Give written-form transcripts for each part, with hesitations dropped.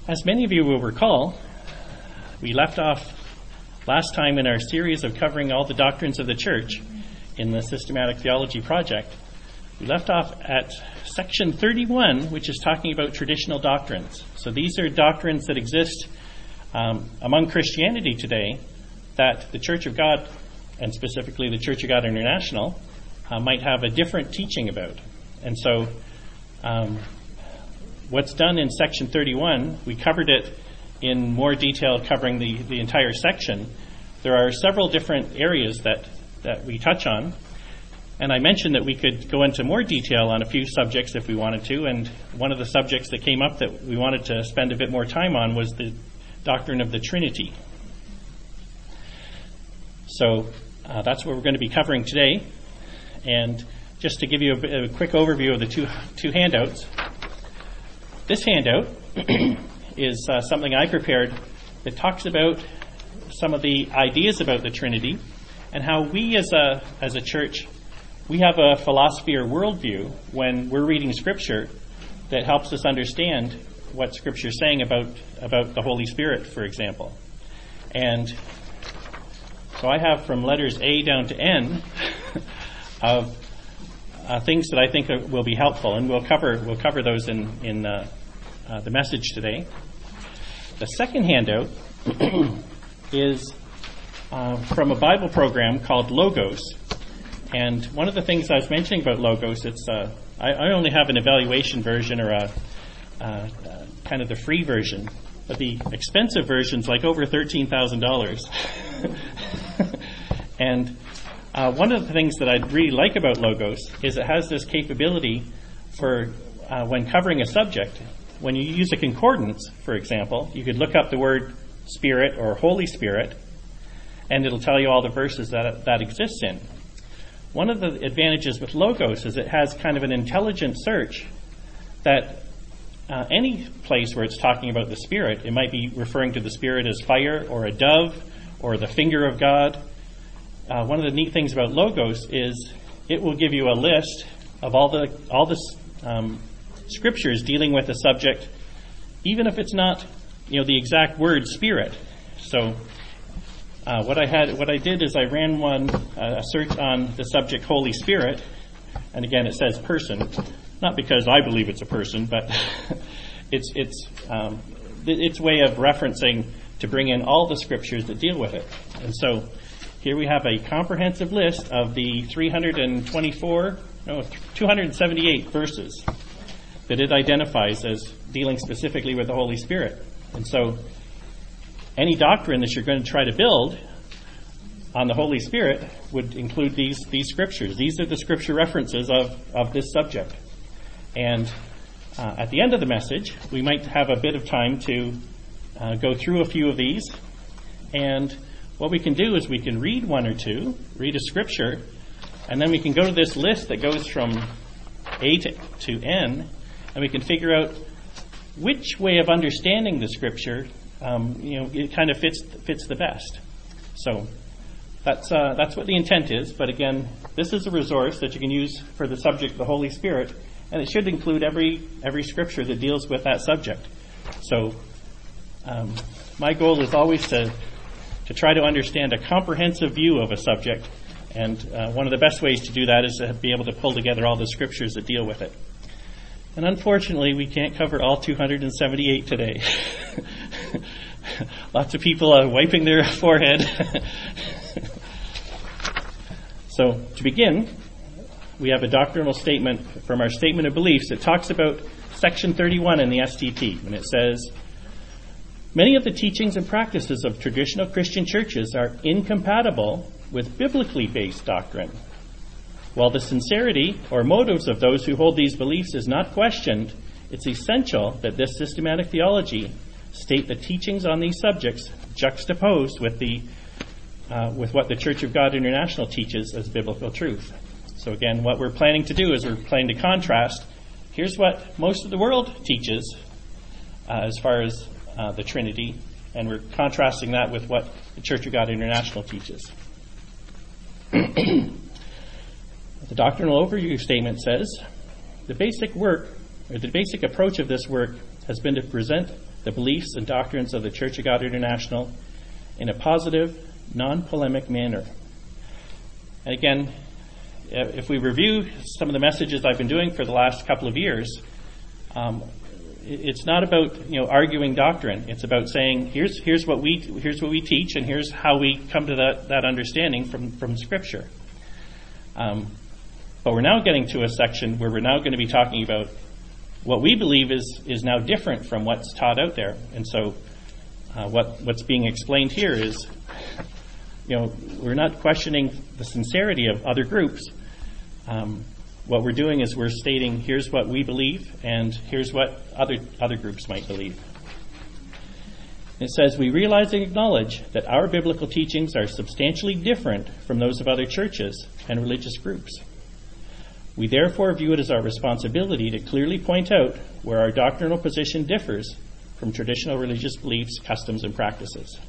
As many of you will recall, we left off last time in our series of covering all the doctrines of the church in the Systematic Theology Project. We left off at section 31, which is talking about traditional doctrines. So these are doctrines that exist among Christianity today that the Church of God, and specifically the Church of God International, might have a different teaching about. And so what's done in section 31, we covered it in more detail covering the entire section. There are several different areas that we touch on. And I mentioned that we could go into more detail on a few subjects if we wanted to. And one of the subjects that came up that we wanted to spend a bit more time on was the doctrine of the Trinity. So that's what we're going to be covering today. And just to give you a quick overview of the two handouts. This handout is something I prepared that talks about some of the ideas about the Trinity and how we as a church, we have a philosophy or worldview when we're reading Scripture that helps us understand what Scripture is saying about the Holy Spirit, for example. And so I have from letters A down to N of things that I think will be helpful, and we'll cover those in the message today. The second handout is from a Bible program called Logos. And one of the things I was mentioning about Logos, it's I only have an evaluation version or a kind of the free version, but the expensive version's like over $13,000. And one of the things that I really like about Logos is it has this capability for when covering a subject. When you use a concordance, for example, you could look up the word Spirit or Holy Spirit, and it'll tell you all the verses that exists in. One of the advantages with Logos is it has kind of an intelligent search that any place where it's talking about the Spirit, it might be referring to the Spirit as fire or a dove or the finger of God. One of the neat things about Logos is it will give you a list of all the scriptures dealing with a subject, even if it's not, the exact word Spirit. So what I did is I ran a search on the subject Holy Spirit, and again it says person, not because I believe it's a person, but it's way of referencing to bring in all the scriptures that deal with it. And so here we have a comprehensive list of the 278 verses that it identifies as dealing specifically with the Holy Spirit. And so any doctrine that you're going to try to build on the Holy Spirit would include these scriptures. These are the scripture references of this subject. And at the end of the message, we might have a bit of time to go through a few of these. And what we can do is we can read one or two, read a scripture, and then we can go to this list that goes from A to N, and we can figure out which way of understanding the scripture, it kind of fits the best. So that's what the intent is. But again, this is a resource that you can use for the subject of the Holy Spirit, and it should include every scripture that deals with that subject. So my goal is always to try to understand a comprehensive view of a subject, and one of the best ways to do that is to be able to pull together all the scriptures that deal with it. And unfortunately, we can't cover all 278 today. Lots of people are wiping their forehead. So, to begin, we have a doctrinal statement from our Statement of Beliefs that talks about Section 31 in the STT. And it says, many of the teachings and practices of traditional Christian churches are incompatible with biblically based doctrine. While the sincerity or motives of those who hold these beliefs is not questioned, it's essential that this systematic theology state the teachings on these subjects juxtaposed with what the Church of God International teaches as biblical truth. So again, what we're planning to do is we're planning to contrast. Here's what most of the world teaches as far as the Trinity, and we're contrasting that with what the Church of God International teaches. The doctrinal overview statement says, the basic approach of this work has been to present the beliefs and doctrines of the Church of God International in a positive, non-polemic manner. And again, if we review some of the messages I've been doing for the last couple of years, it's not about arguing doctrine. It's about saying here's what we teach, and here's how we come to that understanding from Scripture. But we're now getting to a section where we're now going to be talking about what we believe is now different from what's taught out there. And so what's being explained here is, we're not questioning the sincerity of other groups. What we're doing is we're stating here's what we believe and here's what other groups might believe. It says, we realize and acknowledge that our biblical teachings are substantially different from those of other churches and religious groups. We therefore view it as our responsibility to clearly point out where our doctrinal position differs from traditional religious beliefs, customs, and practices.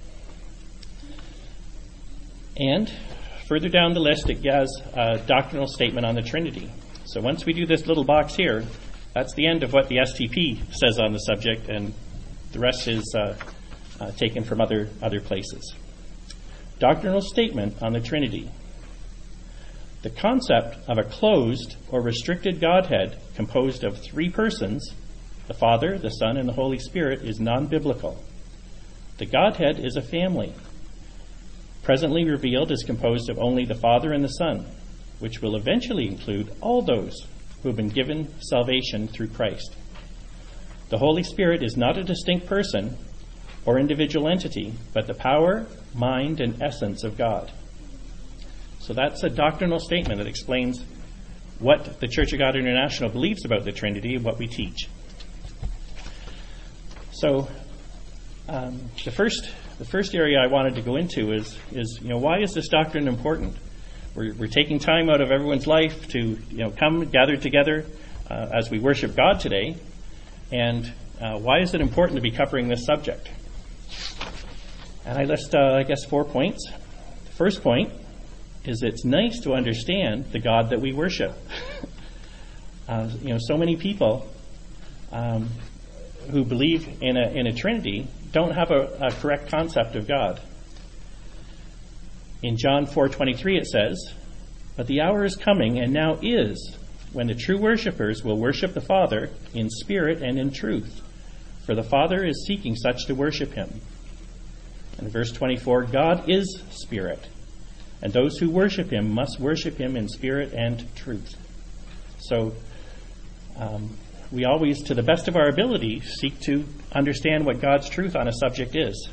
And further down the list, it has a doctrinal statement on the Trinity. So once we do this little box here, that's the end of what the STP says on the subject, and the rest is taken from other places. Doctrinal statement on the Trinity. The concept of a closed or restricted Godhead composed of three persons, the Father, the Son, and the Holy Spirit, is non-biblical. The Godhead is a family. Presently revealed is composed of only the Father and the Son, which will eventually include all those who have been given salvation through Christ. The Holy Spirit is not a distinct person or individual entity, but the power, mind, and essence of God. So that's a doctrinal statement that explains what the Church of God International believes about the Trinity and what we teach. So the first area I wanted to go into is why is this doctrine important? We're taking time out of everyone's life to come gather together as we worship God today, and why is it important to be covering this subject? And I list 4 points. The first point is it's nice to understand the God that we worship. So many people who believe in a Trinity don't have a correct concept of God. In John 4:23 it says, "But the hour is coming, and now is, when the true worshipers will worship the Father in spirit and in truth, for the Father is seeking such to worship him." And verse 24, "God is spirit, and those who worship him must worship him in spirit and truth." So we always, to the best of our ability, seek to understand what God's truth on a subject is.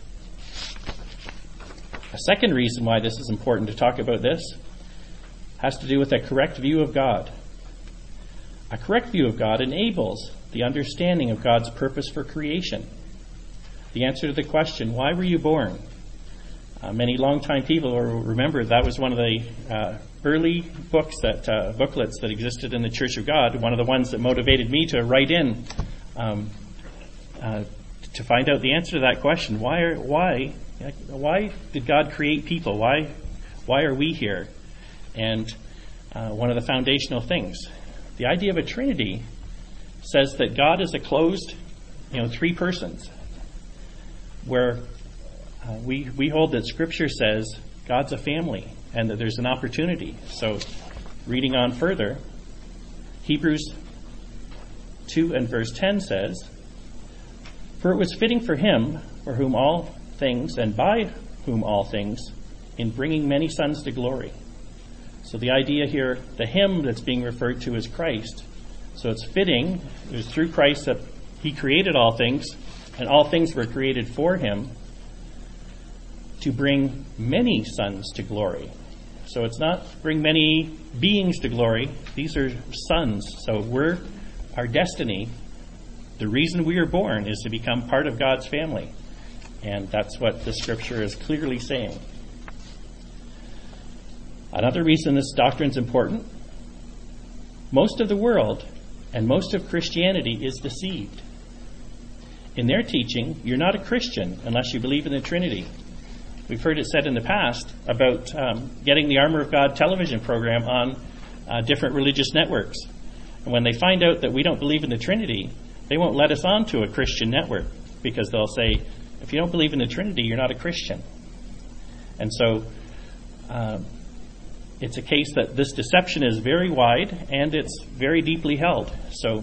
A second reason why this is important to talk about this has to do with a correct view of God. A correct view of God enables the understanding of God's purpose for creation. The answer to the question, why were you born? Many longtime people will remember that was one of the early booklets that existed in the Church of God, one of the ones that motivated me to write in to find out the answer to that question. Why did God create people? Why are we here? And one of the foundational things, the idea of a Trinity, says that God is a closed, three persons, where we hold that Scripture says God's a family and that there's an opportunity. So reading on further, Hebrews 2 and verse 10 says, "For it was fitting for him, for whom all things and by whom all things, in bringing many sons to glory." So the idea here, the him that's being referred to is Christ. So it's fitting, it was through Christ that he created all things, and all things were created for him, to bring many sons to glory. So it's not bring many beings to glory. These are sons. So our destiny, the reason we are born is to become part of God's family. And that's what the Scripture is clearly saying. Another reason this doctrine is important, most of the world and most of Christianity is deceived. In their teaching, you're not a Christian unless you believe in the Trinity. We've heard it said in the past about getting the Armor of God television program on different religious networks. And when they find out that we don't believe in the Trinity, They won't let us onto a Christian network because they'll say, if you don't believe in the Trinity, you're not a Christian. And so it's a case that this deception is very wide and it's very deeply held. So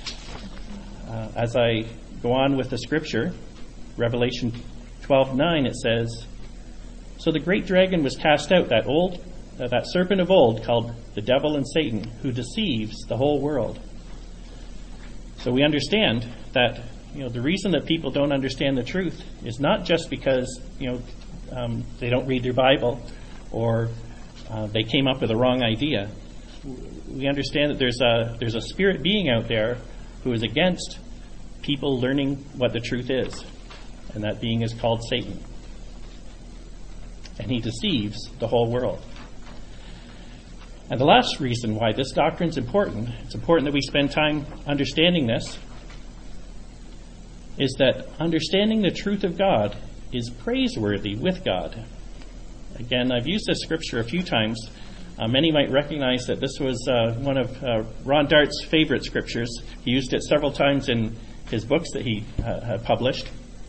as I go on with the scripture, Revelation 12:9, it says, "So the great dragon was cast out, that serpent of old called the devil and Satan, who deceives the whole world." So we understand that the reason that people don't understand the truth is not just because they don't read their Bible or they came up with a wrong idea. We understand that there's a spirit being out there who is against people learning what the truth is, and that being is called Satan. And he deceives the whole world. And the last reason why this doctrine is important, it's important that we spend time understanding this, is that understanding the truth of God is praiseworthy with God. Again, I've used this scripture a few times. Many might recognize that this was one of Ron Dart's favorite scriptures. He used it several times in his books that he had published.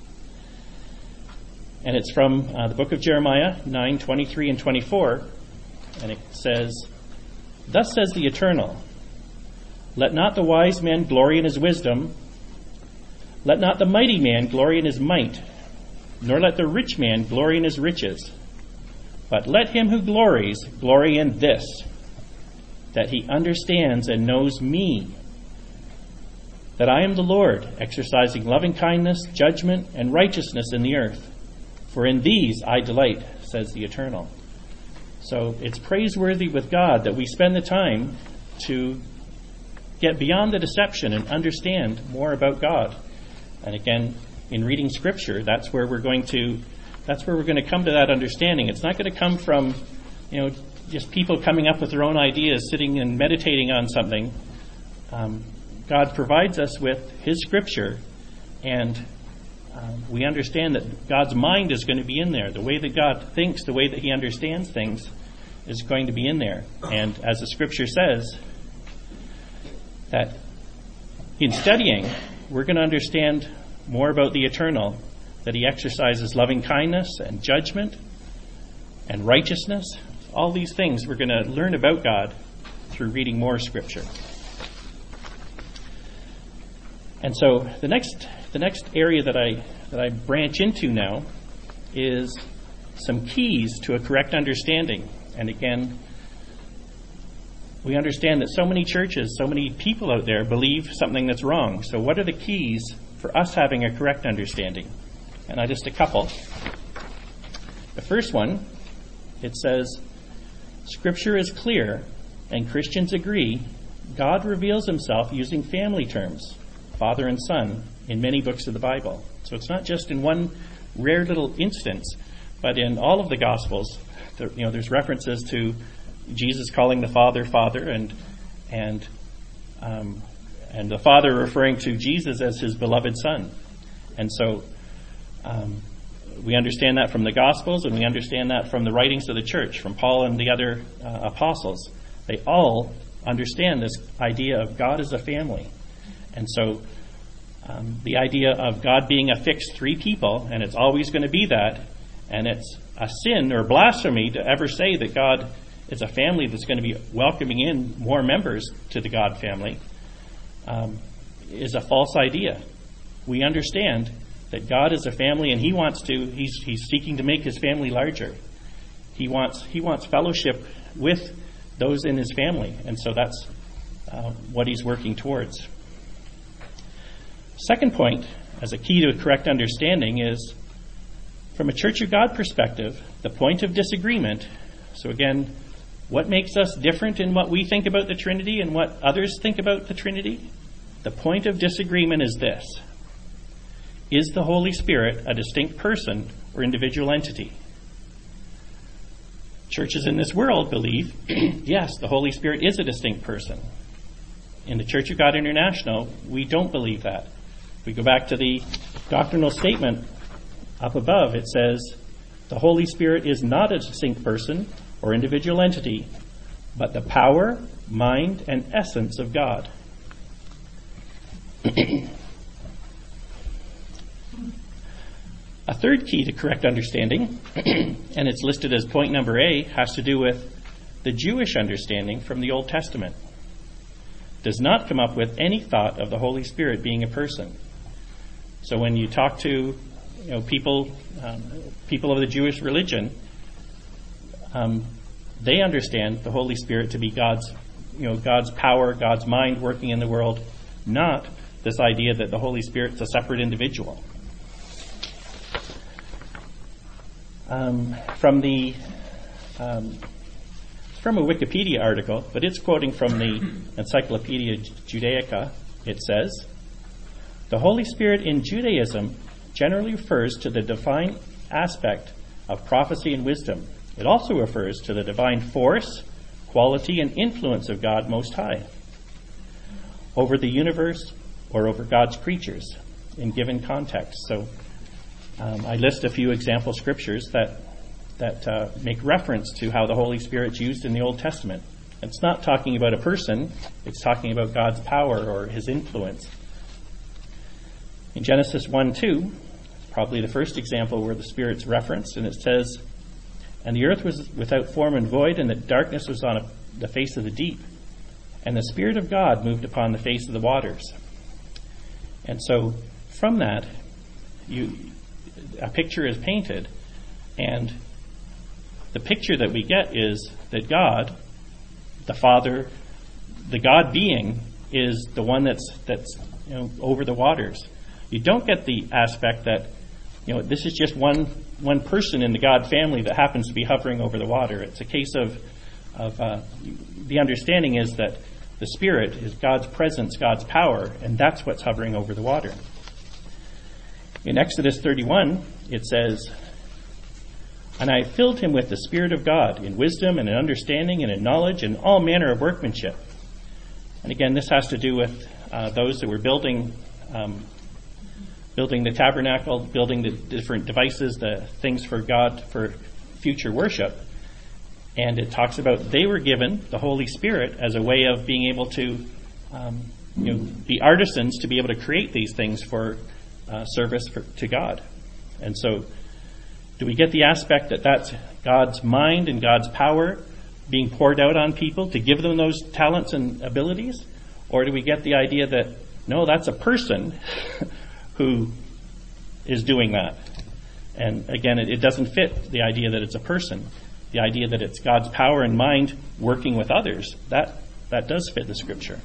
And it's from the book of Jeremiah 9:23 and 24. And it says, "Thus says the Eternal, let not the wise man glory in his wisdom, let not the mighty man glory in his might, nor let the rich man glory in his riches. But let him who glories glory in this, that he understands and knows me, that I am the Lord, exercising loving kindness, judgment, and righteousness in the earth. For in these I delight, says the Eternal." So it's praiseworthy with God that we spend the time to get beyond the deception and understand more about God. And again, in reading Scripture, that's where we're going to come to that understanding. It's not going to come from, just people coming up with their own ideas, sitting and meditating on something. God provides us with His Scripture, and we understand that God's mind is going to be in there. The way that God thinks, the way that He understands things is going to be in there. And as the Scripture says, that in studying, we're going to understand more about the Eternal, that He exercises loving kindness and judgment and righteousness. All these things we're going to learn about God through reading more Scripture. And so the next area that I branch into now is some keys to a correct understanding. And again, we understand that so many churches, so many people out there believe something that's wrong. So what are the keys for us having a correct understanding? And I just a couple. The first one, it says, Scripture is clear, and Christians agree, God reveals Himself using family terms, Father and Son, in many books of the Bible. So it's not just in one rare little instance, but in all of the Gospels. There's references to Jesus calling the Father, Father, and the Father referring to Jesus as His beloved Son. And so we understand that from the Gospels, and we understand that from the writings of the church, from Paul and the other apostles. They all understand this idea of God as a family. And so the idea of God being a fixed three people, and it's always going to be that, and it's a sin or blasphemy to ever say that God is a family that's going to be welcoming in more members to the God family, is a false idea. We understand that God is a family, and He's seeking to make His family larger. He wants fellowship with those in His family, and so that's what He's working towards. Second point, as a key to correct understanding, is from a Church of God perspective, the point of disagreement. So again, what makes us different in what we think about the Trinity and what others think about the Trinity? The point of disagreement is this: is the Holy Spirit a distinct person or individual entity? Churches in this world believe, yes, the Holy Spirit is a distinct person. In the Church of God International, we don't believe that. If we go back to the doctrinal statement up above, it says, the Holy Spirit is not a distinct person or individual entity, but the power, mind, and essence of God. A third key to correct understanding, and it's listed as point number A, has to do with the Jewish understanding from the Old Testament. Does not come up with any thought of the Holy Spirit being a person. So when you talk to people of the Jewish religion, they understand the Holy Spirit to be God's power, God's mind working in the world, not this idea that the Holy Spirit's a separate individual. From a Wikipedia article, but it's quoting from the Encyclopedia Judaica. It says, the Holy Spirit in Judaism generally refers to the divine aspect of prophecy and wisdom. It also refers to the divine force, quality, and influence of God Most High over the universe or over God's creatures in given context. So I list a few example scriptures that make reference to how the Holy Spirit's used in the Old Testament. It's not talking about a person, it's talking about God's power or his influence. In Genesis 1:2, it's probably the first example where the Spirit's referenced, and it says, and the earth was without form and void, and the darkness was on the face of the deep, and the Spirit of God moved upon the face of the waters. And so from that, a picture is painted, and the picture that we get is that God, the Father, the God being, is the one that's over the waters. You don't get the aspect that this is just one person in the God family that happens to be hovering over the water. It's a case of the understanding is that the Spirit is God's presence, God's power, and that's what's hovering over the water. In Exodus 31, it says, and I filled him with the Spirit of God, in wisdom and in understanding and in knowledge and all manner of workmanship. And again, this has to do with those that were building the tabernacle, building the different devices, the things for God for future worship. And it talks about they were given the Holy Spirit as a way of being able to be artisans to be able to create these things for service to God. And so do we get the aspect that that's God's mind and God's power being poured out on people to give them those talents and abilities? Or do we get the idea that, no, that's a person who is doing that? And again, it doesn't fit the idea that it's a person. The idea that it's God's power and mind working with others, that does fit the scripture.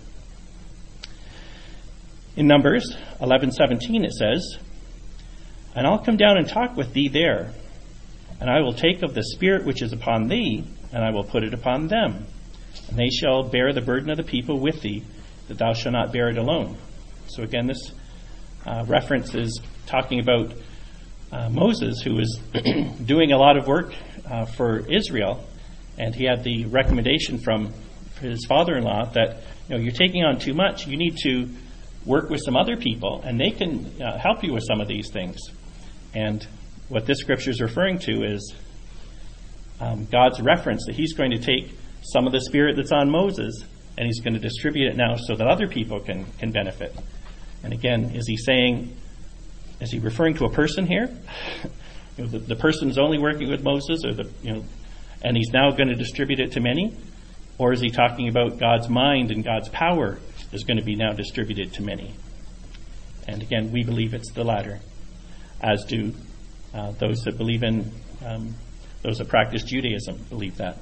In Numbers 11:17 it says, and I'll come down and talk with thee there, and I will take of the Spirit which is upon thee, and I will put it upon them. And they shall bear the burden of the people with thee, that thou shalt not bear it alone. So again, this reference is talking about Moses, who was doing a lot of work for Israel, and he had the recommendation from his father-in-law that you're taking on too much. You need to work with some other people, and they can help you with some of these things. And what this scripture is referring to is God's reference that he's going to take some of the Spirit that's on Moses, and he's going to distribute it now so that other people can benefit. And again, is he referring to a person here? The person is only working with Moses, and he's now going to distribute it to many? Or is he talking about God's mind and God's power is going to be now distributed to many? And again, we believe it's the latter, as do those that believe in, those that practice Judaism believe that.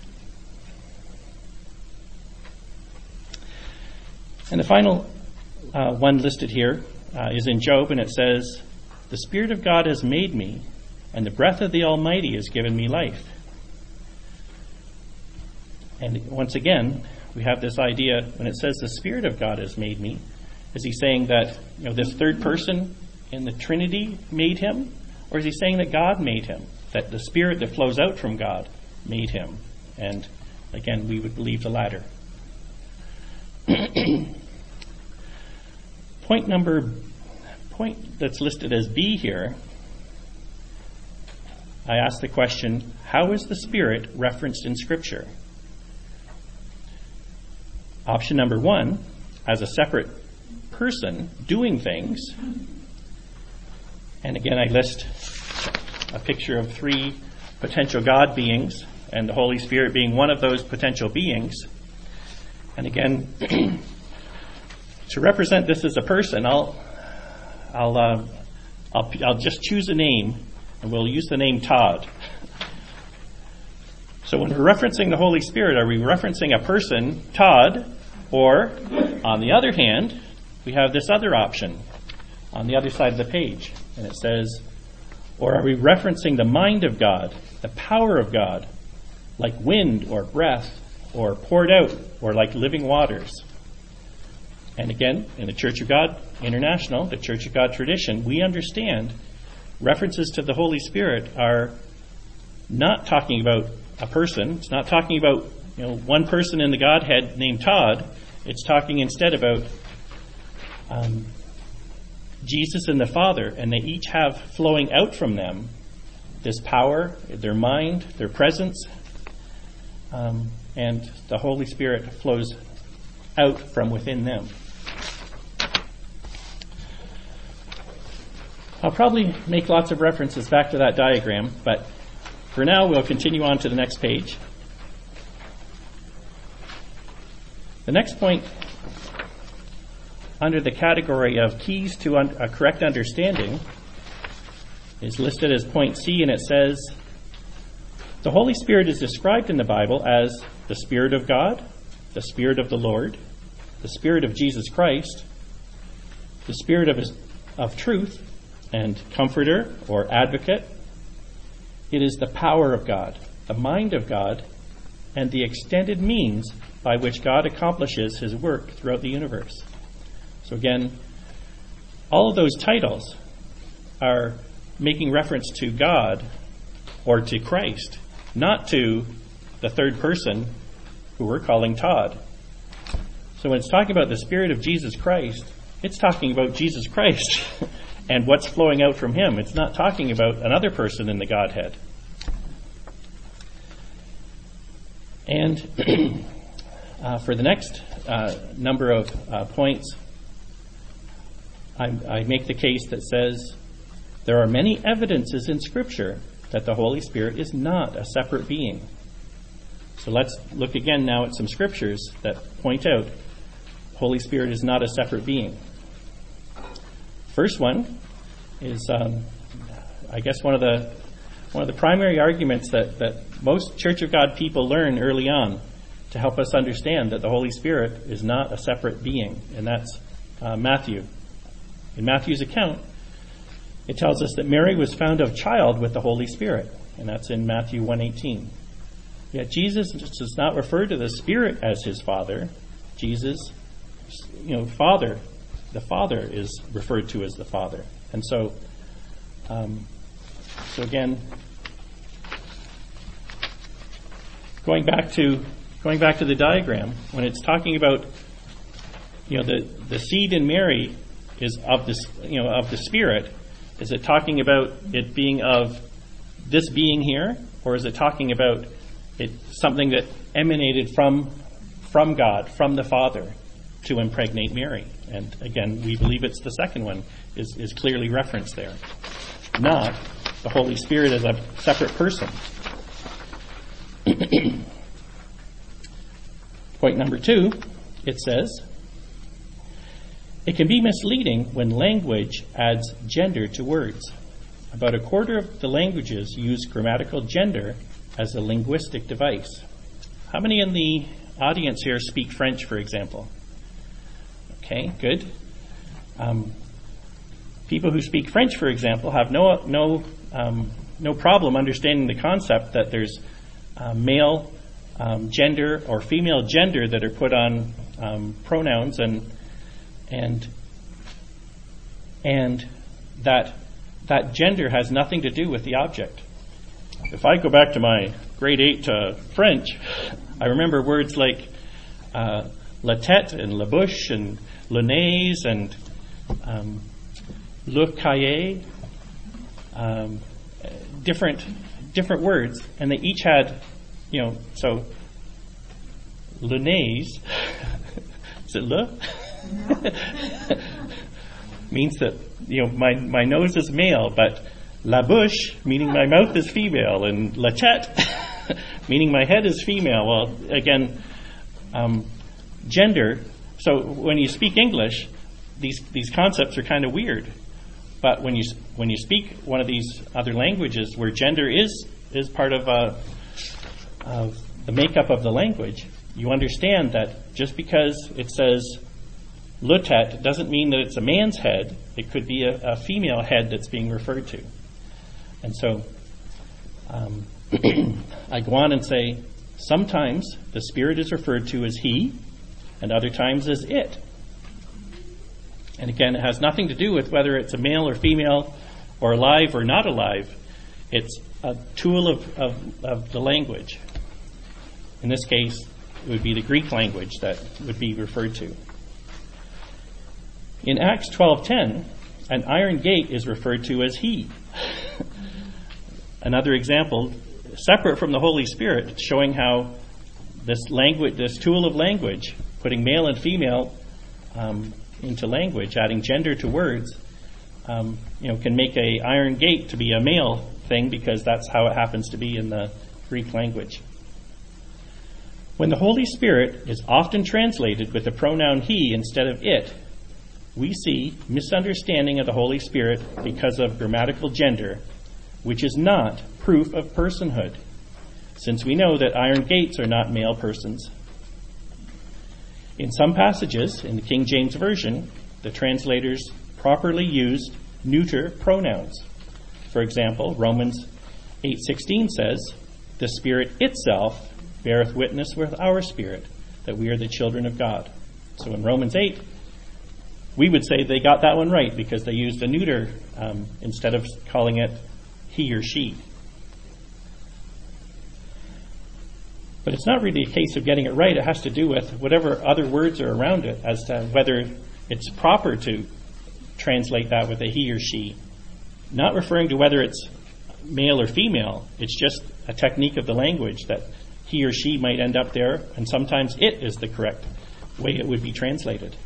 And the final one listed here is in Job, and it says, the Spirit of God has made me, and the breath of the Almighty has given me life. And once again, we have this idea, when it says the Spirit of God has made me, is he saying that this third person in the Trinity made him? Or is he saying that God made him? That the Spirit that flows out from God made him? And again, we would believe the latter. Point that's listed as B here, I ask the question, how is the Spirit referenced in Scripture? Option number 1, as a separate person doing things. And again, I list a picture of 3 potential God beings, and the Holy Spirit being one of those potential beings. And again, to represent this as a person, I'll just choose a name, and we'll use the name Todd. So when we're referencing the Holy Spirit, are we referencing a person, Todd, or, on the other hand, we have this other option on the other side of the page, and it says, or are we referencing the mind of God, the power of God, like wind or breath, or poured out, or like living waters? And again, in the Church of God International, the Church of God tradition, we understand references to the Holy Spirit are not talking about a person. It's not talking about one person in the Godhead named Todd. It's talking instead about Jesus and the Father, and they each have flowing out from them this power, their mind, their presence, and the Holy Spirit flows out from within them. I'll probably make lots of references back to that diagram, but for now we'll continue on to the next page. The next point under the category of keys to a correct understanding is listed as point C, and it says, the Holy Spirit is described in the Bible as the Spirit of God, the Spirit of the Lord, the Spirit of Jesus Christ, the Spirit of truth, and Comforter or Advocate. It is the power of God, the mind of God, and the extended means by which God accomplishes his work throughout the universe. So again, all of those titles are making reference to God or to Christ, not to the third person who we're calling Todd. So when it's talking about the Spirit of Jesus Christ, it's talking about Jesus Christ and what's flowing out from him. It's not talking about another person in the Godhead. And for the next number of points, I make the case that says there are many evidences in Scripture that the Holy Spirit is not a separate being. So let's look again now at some scriptures that point out Holy Spirit is not a separate being. First one is, I guess, one of the primary arguments that most Church of God people learn early on to help us understand that the Holy Spirit is not a separate being, and that's Matthew. In Matthew's account, it tells us that Mary was found of child with the Holy Spirit, and that's in Matthew 1:18. Yet Jesus does not refer to the Spirit as his Father. Jesus, Father, the Father is referred to as the Father. And so again, going back to the diagram, when it's talking about the seed in Mary is of this of the Spirit, is it talking about it being of this being here, or is it talking about it something that emanated from God, from the Father, to impregnate Mary? And again, we believe it's the second one is clearly referenced there, not the Holy Spirit as a separate person. Point number 2, it says, it can be misleading when language adds gender to words. About a quarter of the languages use grammatical gender as a linguistic device. How many in the audience here speak French, for example? Okay, good. People who speak French, for example, have no problem understanding the concept that there's male gender or female gender that are put on pronouns, and that gender has nothing to do with the object. If I go back to my grade 8 French, I remember words like la tête and la bouche and le nez and le cahier, different words, and they each had, so le nez, is it le? means that, my nose is male, but la bouche, meaning my mouth is female, and la tête, meaning my head is female. Well, again, gender. So when you speak English, these concepts are kind of weird. But when you speak one of these other languages where gender is part of the makeup of the language, you understand that just because it says le tête doesn't mean that it's a man's head. It could be a female head that's being referred to. And so I go on and say, sometimes the Spirit is referred to as he, and other times as it. And again, it has nothing to do with whether it's a male or female or alive or not alive. It's a tool of the language. In this case, it would be the Greek language that would be referred to. In Acts 12:10, an iron gate is referred to as he. Another example, separate from the Holy Spirit, showing how this tool of language, putting male and female into language, adding gender to words, can make a iron gate to be a male thing because that's how it happens to be in the Greek language. When the Holy Spirit is often translated with the pronoun he instead of it, we see misunderstanding of the Holy Spirit because of grammatical gender, which is not proof of personhood, since we know that iron gates are not male persons. In some passages in the King James Version, the translators properly used neuter pronouns. For example, Romans 8:16 says, "The Spirit itself beareth witness with our spirit that we are the children of God." So in Romans 8, we would say they got that one right because they used a neuter instead of calling it he or she. But it's not really a case of getting it right. It has to do with whatever other words are around it as to whether it's proper to translate that with a he or she. Not referring to whether it's male or female. It's just a technique of the language that he or she might end up there, and sometimes it is the correct way it would be translated.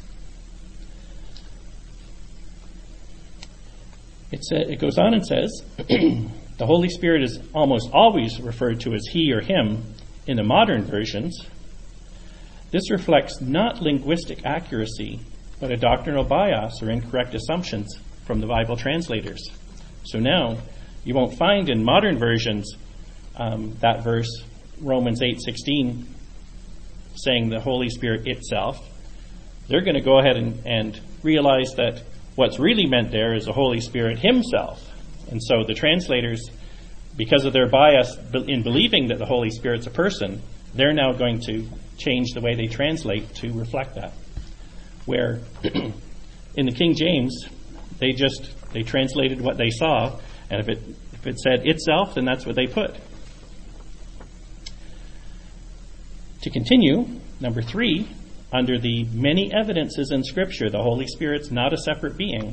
It goes on and says, the Holy Spirit is almost always referred to as he or him in the modern versions. This reflects not linguistic accuracy, but a doctrinal bias or incorrect assumptions from the Bible translators. So now, you won't find in modern versions that verse, Romans 8:16, saying the Holy Spirit itself. They're going to go ahead and realize that what's really meant there is the Holy Spirit himself. And so the translators, because of their bias in believing that the Holy Spirit's a person, they're now going to change the way they translate to reflect that. Where in the King James, they translated what they saw, and if it said itself, then that's what they put. To continue, number 3, under the many evidences in Scripture, the Holy Spirit's not a separate being.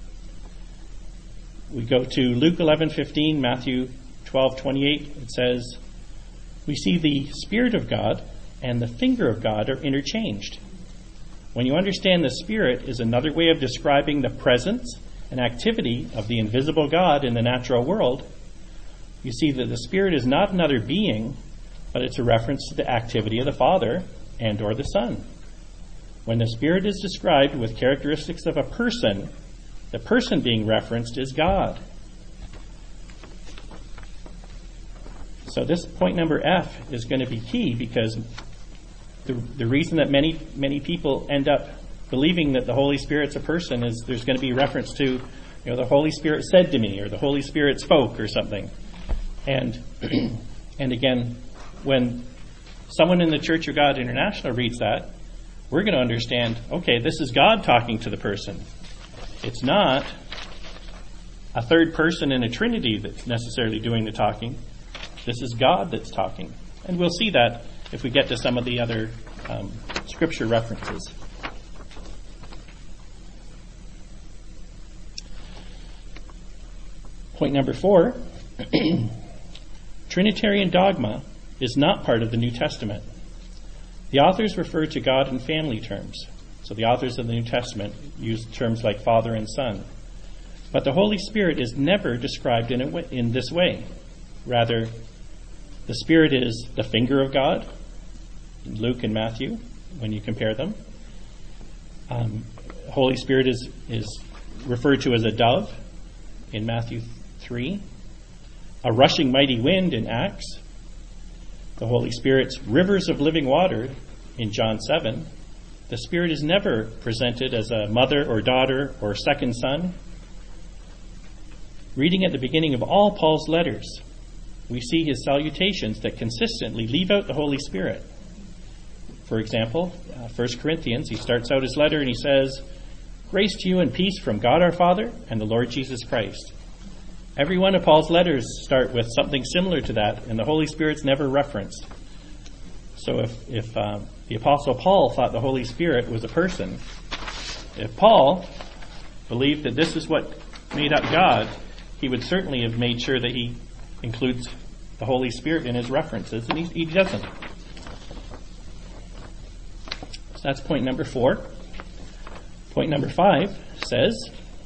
We go to Luke 11:15, Matthew 12:28. It says, we see the Spirit of God and the finger of God are interchanged. When you understand the Spirit is another way of describing the presence and activity of the invisible God in the natural world, you see that the Spirit is not another being, but it's a reference to the activity of the Father and or the Son. When the Spirit is described with characteristics of a person, the person being referenced is God. So this point number F is going to be key, because the reason that many people end up believing that the Holy Spirit's a person is there's going to be reference to, the Holy Spirit said to me, or the Holy Spirit spoke, or something. And again, when someone in the Church of God International reads that, we're going to understand, okay, this is God talking to the person. It's not a third person in a Trinity that's necessarily doing the talking. This is God that's talking. And we'll see that if we get to some of the other Scripture references. Point number 4, Trinitarian dogma is not part of the New Testament. The authors refer to God in family terms. So the authors of the New Testament use terms like Father and Son. But the Holy Spirit is never described in this way. Rather, the Spirit is the finger of God, in Luke and Matthew, when you compare them. Holy Spirit is referred to as a dove in Matthew 3. A rushing mighty wind in Acts. The Holy Spirit's rivers of living water in John 7. The Spirit is never presented as a mother or daughter or second son. Reading at the beginning of all Paul's letters, we see his salutations that consistently leave out the Holy Spirit. For example, 1 Corinthians, he starts out his letter and he says, "Grace to you and peace from God our Father and the Lord Jesus Christ." Every one of Paul's letters start with something similar to that, and the Holy Spirit's never referenced. So if the Apostle Paul thought the Holy Spirit was a person, if Paul believed that this is what made up God, he would certainly have made sure that he includes the Holy Spirit in his references, and he doesn't. So that's point number 4. Point number 5 says,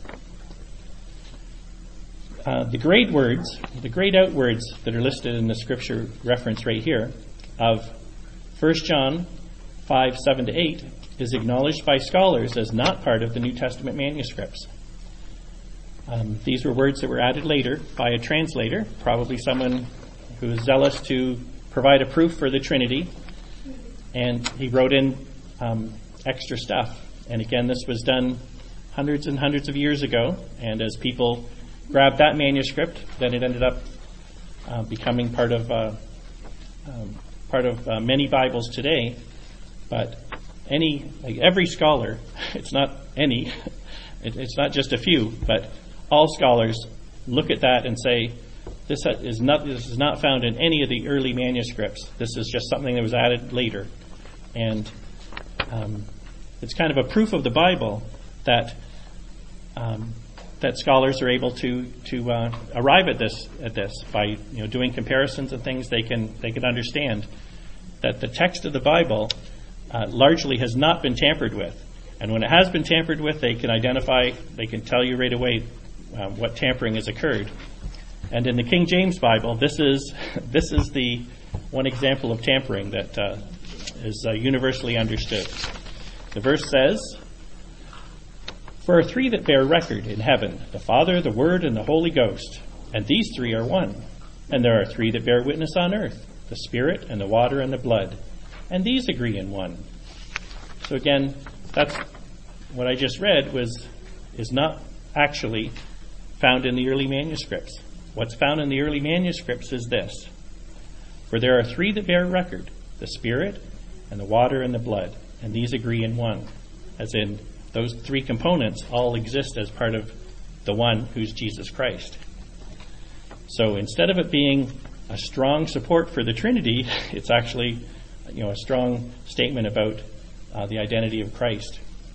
the grayed out words that are listed in the scripture reference right here of 1 John 5, 7-8 is acknowledged by scholars as not part of the New Testament manuscripts. These were words that were added later by a translator, probably someone who is zealous to provide a proof for the Trinity, and he wrote in extra stuff. And again, this was done hundreds and hundreds of years ago, and as people grabbed that manuscript, then it ended up becoming part of many Bibles today. But every scholar, it's not any, it's not just a few, but all scholars look at that and say, this is not found in any of the early manuscripts. This is just something that was added later. And it's kind of a proof of the Bible that scholars are able to arrive at this by doing comparisons and things. They can understand that the text of the Bible largely has not been tampered with, and when it has been tampered with, they can tell you right away what tampering has occurred. And in the King James Bible, this is the one example of tampering that is universally understood. The verse says, "For are 3 that bear record in heaven, the Father, the Word, and the Holy Ghost, and these 3 are one. And there are 3 that bear witness on earth, the Spirit, and the water, and the blood, and these agree in one." So again, that's what I just read is not actually found in the early manuscripts. What's found in the early manuscripts is this: "For there are 3 that bear record, the Spirit, and the water, and the blood, and these agree in one." As in, those 3 components all exist as part of the one who's Jesus Christ. So instead of it being a strong support for the Trinity, it's actually a strong statement about the identity of Christ.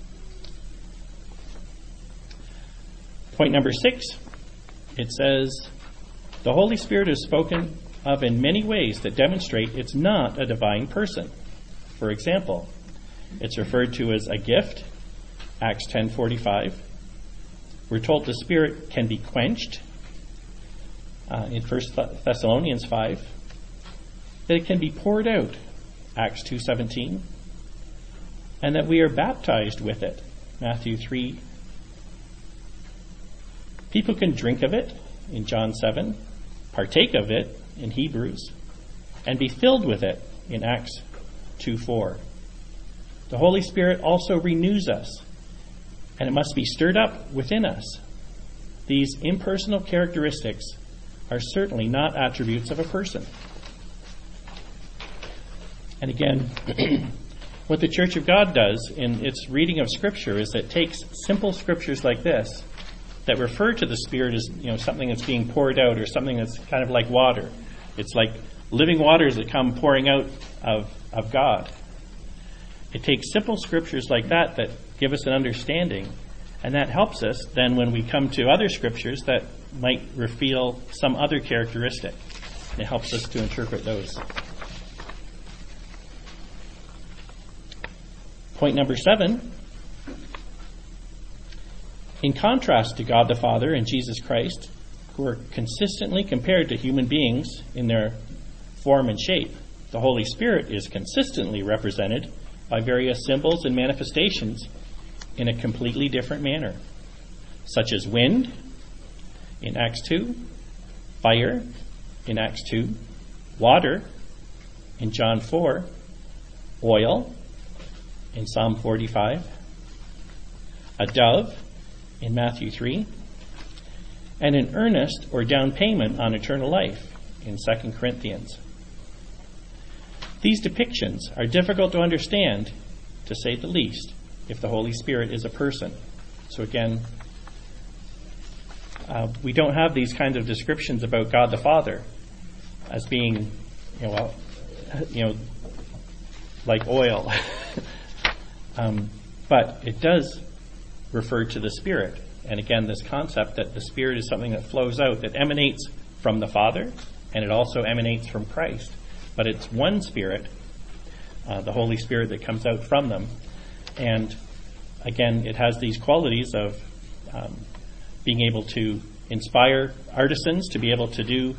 Point number 6, it says, "The Holy Spirit is spoken of in many ways that demonstrate it's not a divine person." For example, it's referred to as a gift, Acts 10:45. We're told the Spirit can be quenched in 1 Thessalonians 5. That it can be poured out, Acts 2:17. And that we are baptized with it, Matthew 3. People can drink of it in John 7, partake of it in Hebrews, and be filled with it in Acts 2:4. The Holy Spirit also renews us, and it must be stirred up within us. These impersonal characteristics are certainly not attributes of a person. And again, what the Church of God does in its reading of Scripture is it takes simple scriptures like this that refer to the Spirit as something that's being poured out, or something that's kind of like water. It's like living waters that come pouring out of God. It takes simple scriptures like that give us an understanding, and that helps us then when we come to other scriptures that might reveal some other characteristic. It helps us to interpret those. Point number 7 In contrast to God the Father and Jesus Christ, who are consistently compared to human beings in their form and shape, the Holy Spirit is consistently represented by various symbols and manifestations in a completely different manner, such as wind in Acts 2, fire in Acts 2, water in John 4, oil in Psalm 45, a dove in Matthew 3, and an earnest or down payment on eternal life in 2 Corinthians. These depictions are difficult to understand, to say the least, if the Holy Spirit is a person. So again, we don't have these kinds of descriptions about God the Father as being, like oil. But it does refer to the Spirit. And again, this concept that the Spirit is something that flows out, that emanates from the Father, and it also emanates from Christ. But it's one Spirit, the Holy Spirit, that comes out from them. And again, it has these qualities of being able to inspire artisans to be able to do,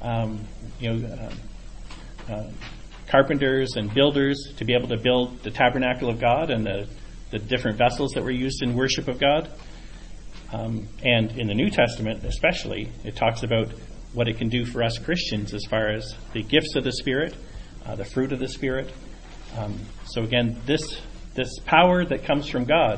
carpenters and builders to be able to build the tabernacle of God and the different vessels that were used in worship of God. And in the New Testament especially, it talks about what it can do for us Christians as far as the gifts of the Spirit, the fruit of the Spirit. So again, this power that comes from God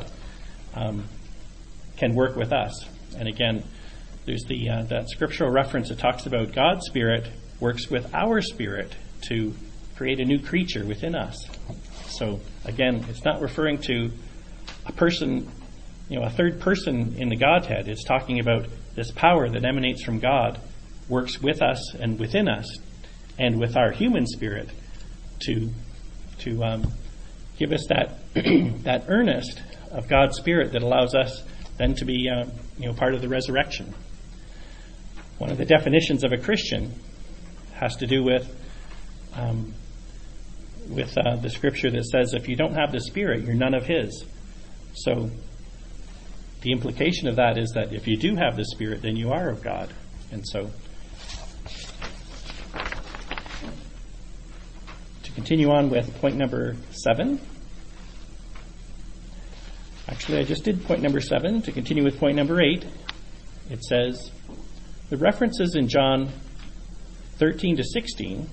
can work with us. And again, there's that scriptural reference that talks about God's Spirit works with our spirit to create a new creature within us. So again, it's not referring to a person, a third person in the Godhead. It's talking about this power that emanates from God works with us and within us and with our human spirit to give us that that earnest of God's Spirit that allows us then to be part of the resurrection. One of the definitions of a Christian has to do with the scripture that says if you don't have the Spirit, you're none of His. So the implication of that is that if you do have the Spirit, then you are of God. And so to continue on with point number 7. Actually, I just did point number 7. To continue with point number 8, it says, the references in John 13 to 16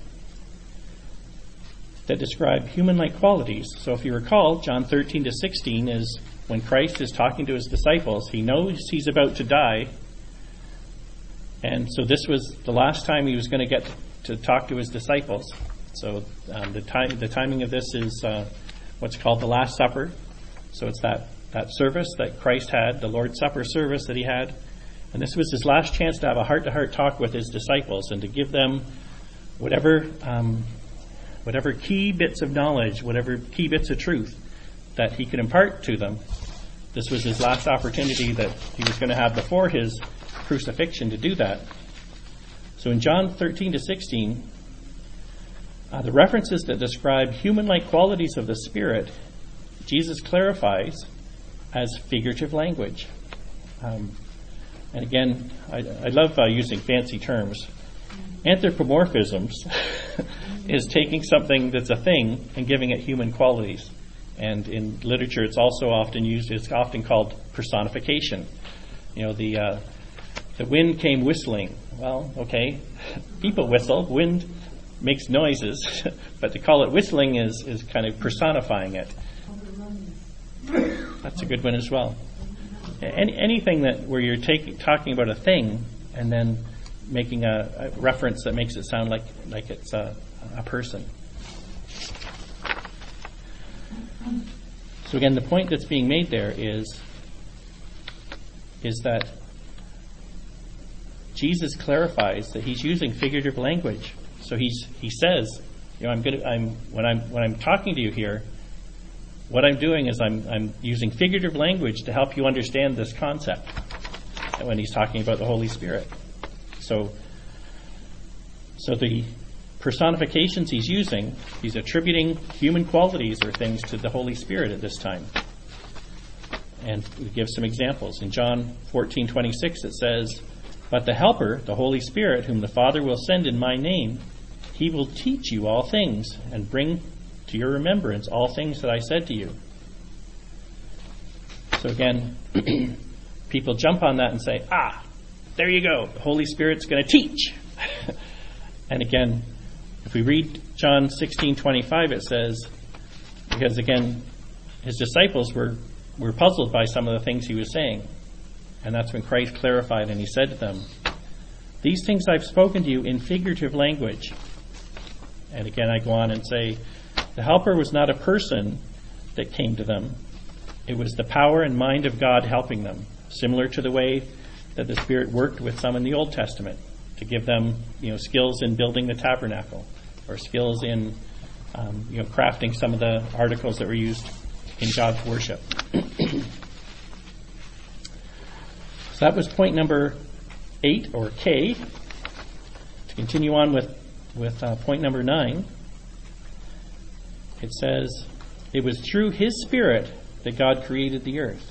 that describe human-like qualities. So if you recall, John 13 to 16 is when Christ is talking to His disciples. He knows He's about to die. And so this was the last time He was going to get to talk to His disciples. So the timing of this is what's called the Last Supper. So it's that service that Christ had, the Lord's Supper service that He had. And this was His last chance to have a heart-to-heart talk with His disciples and to give them whatever key bits of knowledge, whatever key bits of truth that He could impart to them. This was His last opportunity that He was going to have before His crucifixion to do that. So in John 13 to 16, the references that describe human-like qualities of the Spirit, Jesus clarifies as figurative language. And again, I love using fancy terms. Anthropomorphisms is taking something that's a thing and giving it human qualities. And in literature, it's also often used, it's often called personification. The wind came whistling. Well, okay, people whistle, wind makes noises, but to call it whistling is kind of personifying it. That's a good one as well. Anything where you're talking about a thing and then making a reference that makes it sound like it's a person. So again, the point that's being made there is that Jesus clarifies that He's using figurative language. So he says, when I'm talking to you here, what I'm doing is I'm using figurative language to help you understand this concept when He's talking about the Holy Spirit. So the personifications He's using, He's attributing human qualities or things to the Holy Spirit at this time. And we give some examples. In John 14:26 it says, "But the Helper, the Holy Spirit, whom the Father will send in my name, he will teach you all things and bring to your remembrance all things that I said to you." So again, people jump on that and say, there you go, the Holy Spirit's going to teach. And again, if we read John 16:25, it says, because again, his disciples were puzzled by some of the things he was saying. And that's when Christ clarified and he said to them, "These things I've spoken to you in figurative language." And again, I go on and say, the Helper was not a person that came to them. It was the power and mind of God helping them, similar to the way that the Spirit worked with some in the Old Testament to give them, skills in building the tabernacle or skills in, crafting some of the articles that were used in God's worship. So that was point number 8, or K. To continue on with point number 9, it says, it was through His Spirit that God created the earth.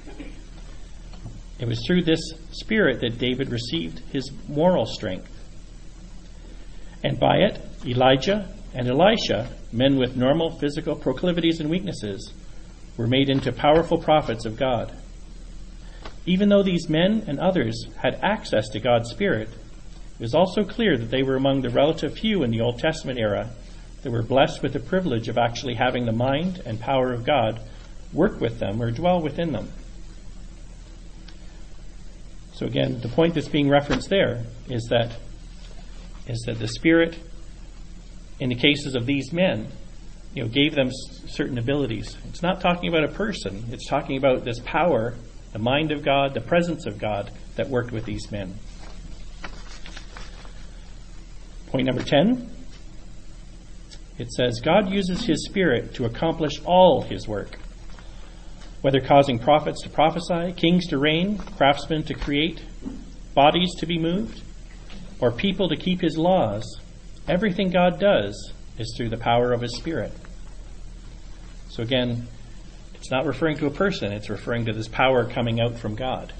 It was through this Spirit that David received his moral strength. And by it, Elijah and Elisha, men with normal physical proclivities and weaknesses, were made into powerful prophets of God. Even though these men and others had access to God's Spirit, it was also clear that they were among the relative few in the Old Testament era that were blessed with the privilege of actually having the mind and power of God work with them or dwell within them. So again, the point that's being referenced there is that the Spirit, in the cases of these men, gave them certain abilities. It's not talking about a person. It's talking about this power, the mind of God, the presence of God that worked with these men. Point number 10. It says, God uses His Spirit to accomplish all His work. Whether causing prophets to prophesy, kings to reign, craftsmen to create, bodies to be moved, or people to keep His laws, everything God does is through the power of His Spirit. So again, it's not referring to a person, it's referring to this power coming out from God.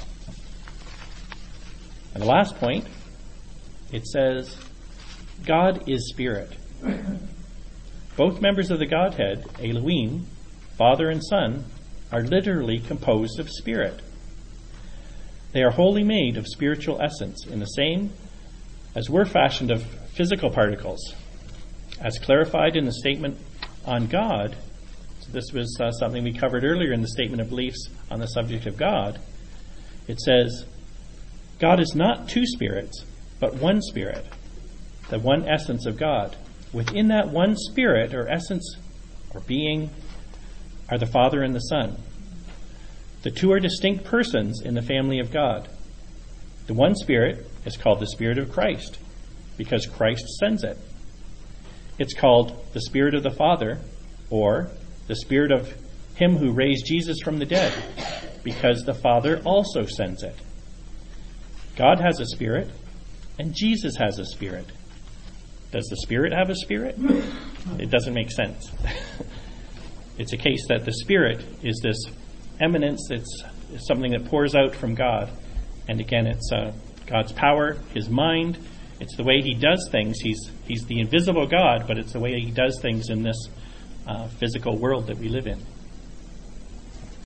And the last point, it says, God is Spirit. Both members of the Godhead, Elohim, Father and Son, are literally composed of Spirit. They are wholly made of spiritual essence, in the same as we're fashioned of physical particles. As clarified in the statement on God, so this was something we covered earlier in the statement of beliefs on the subject of God, it says, God is not two spirits, but one Spirit, the one essence of God. Within that one Spirit, or essence, or being, are the Father and the Son. The two are distinct persons in the family of God. The one Spirit is called the Spirit of Christ, because Christ sends it. It's called the Spirit of the Father, or the Spirit of Him who raised Jesus from the dead, because the Father also sends it. God has a Spirit, and Jesus has a Spirit. Does the Spirit have a Spirit? It doesn't make sense. It's a case that the Spirit is this eminence, it's something that pours out from God. And again, it's God's power, His mind, it's the way He does things. He's the invisible God, but it's the way He does things in this physical world that we live in.